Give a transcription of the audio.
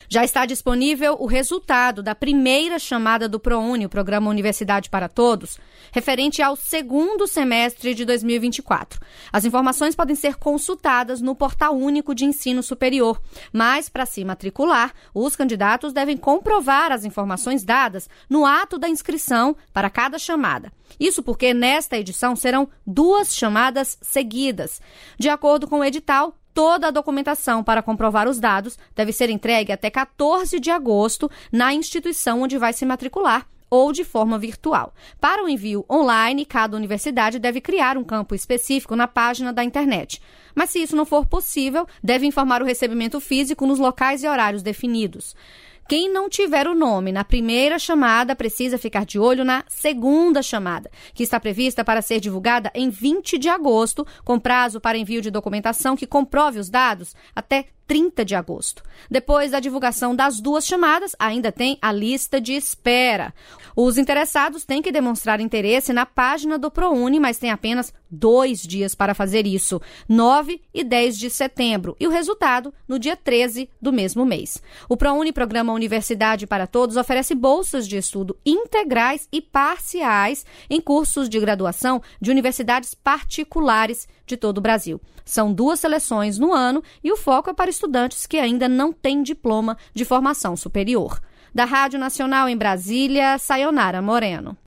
Já está disponível o resultado da primeira chamada do ProUni, o Programa Universidade para Todos, referente ao segundo semestre de 2024. As informações podem ser consultadas no Portal Único de Ensino Superior, mas para se matricular, os candidatos devem comprovar as informações dadas no ato da inscrição para cada chamada. Isso porque nesta edição serão 2 chamadas seguidas. De acordo com o edital, toda a documentação para comprovar os dados deve ser entregue até 14 de agosto na instituição onde vai se matricular ou de forma virtual. Para o envio online, cada universidade deve criar um campo específico na página da internet. Mas se isso não for possível, deve informar o recebimento físico nos locais e horários definidos. Quem não tiver o nome na primeira chamada precisa ficar de olho na segunda chamada, que está prevista para ser divulgada em 20 de agosto, com prazo para envio de documentação que comprove os dados até 30 de agosto. Depois da divulgação das 2 chamadas, ainda tem a lista de espera. Os interessados têm que demonstrar interesse na página do ProUni, mas tem apenas 2 dias para fazer isso, 9 e 10 de setembro, e o resultado no dia 13 do mesmo mês. O ProUni, Programa Universidade para Todos, oferece bolsas de estudo integrais e parciais em cursos de graduação de universidades particulares de todo o Brasil. São 2 seleções no ano e o foco é para estudantes que ainda não têm diploma de formação superior. Da Rádio Nacional em Brasília, Sayonara Moreno.